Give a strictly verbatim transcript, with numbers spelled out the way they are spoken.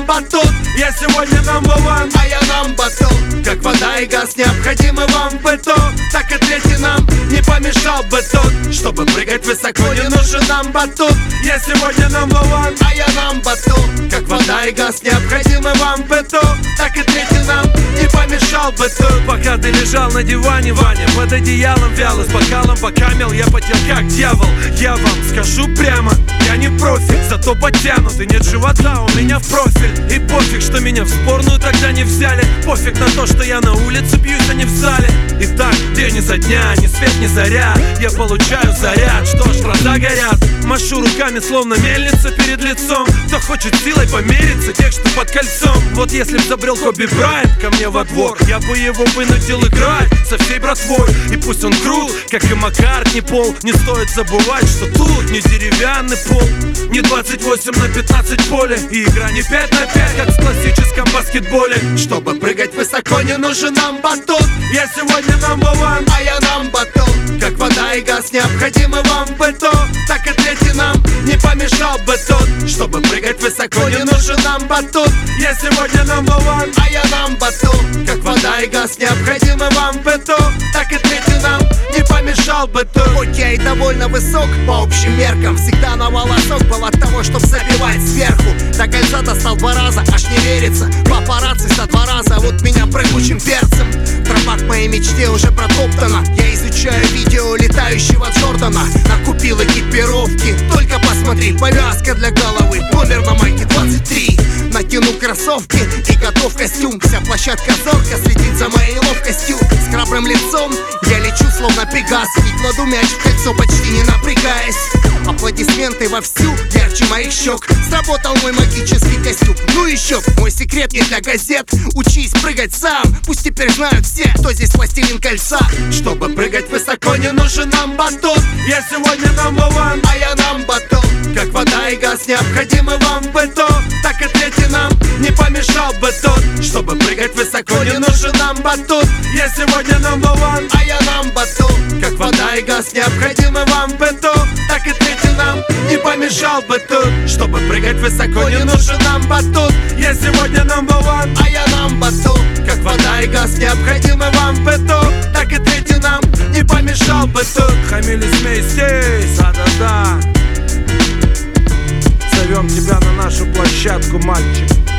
батут. Я сегодня number one, а я number two. Как вода и газ необходимы вам в быту, так и третий нам не помешал бы тут. Чтобы прыгать высоко, не нужен нам батут. Я сегодня number one, а я number two. Как вода и газ необходимы вам в быту, так и третий нам не помешал бы тут. Пока ты лежал на диване, Ваня, под одеялом вяло, с бокалом покамел, я потел как дьявол. Я вам скажу прямо, я не профи, зато подтянут, и нет живота у меня в профиль. И пофиг, что меня в сборную тогда не взяли. Пофиг на то, что я на улице бьюсь, а не в зале. И так день изо дня, ни свет, ни заря, я получаю заряд, что ж, глаза горят. Машу руками, словно мельница перед лицом. Кто хочет силой помериться, тех, что под кольцом. Вот если б забрел Коби Брайант ко мне во двор, я бы его вынудил играть со всей братвой. И пусть он крут, как и Маккартни Пол, не стоит забывать, что тут не деревянный пол, не двадцать восемь на пятнадцать поле, и игра не пять на пять, как в классическом баскетболе. Чтобы прыгать высоко, не нужен нам батут. Я сегодня number one, а я number two. Как вода и газ необходимы вам в быту, так и третий нам не помешал бы тут. Чтобы прыгать высоко, не нужен нам батут. Я сегодня number one, а я number two. Как вода и газ необходимы вам в быту, так и третий нам не помешал бы тут. Хоть я и довольно высок по общим меркам, всегда на волосок был от того, чтоб забивать сверху. До кольца достал два раза, аж не верится. Папарацци со два раза, а вот меня прыгучим перцем. Тропа к моей мечте уже протоптана. Я изучаю видео летающего Джордана. Накупил экипировки, только посмотри, повязка для головы, номер на майке двадцать три. Накину кроссовки и готов костюм. Вся площадка зорко следит за моей ловкостью. С храбрым лицом я лечу словно пегас, и кладу мяч в кольцо, почти не напрягаясь. Аплодисменты вовсю, ярче моих щек. Сработал мой магический костюм. Ну еще, мой секрет не для газет. Учись прыгать сам, пусть теперь знают все, кто здесь властелин кольца. Чтобы прыгать высоко, не нужен нам батут. Я сегодня number one, а я number two. Как вода и газ необходимы вам в быту, так и третий нам не помешал бы тут. Чтобы прыгать высоко, не нужен нам батут. Я сегодня number one, а я number two. Как вода и газ необходимы вам в быту, так и третий нам не помешал бы тут. Чтобы прыгать высоко, не нужен нам батут. Я сегодня number one, а я number two. Как вода и газ необходимы вам в быту, так и третий нам не помешал бы тут. Хамили, смей здесь, да-да-да. Зовем тебя на нашу площадку, мальчик.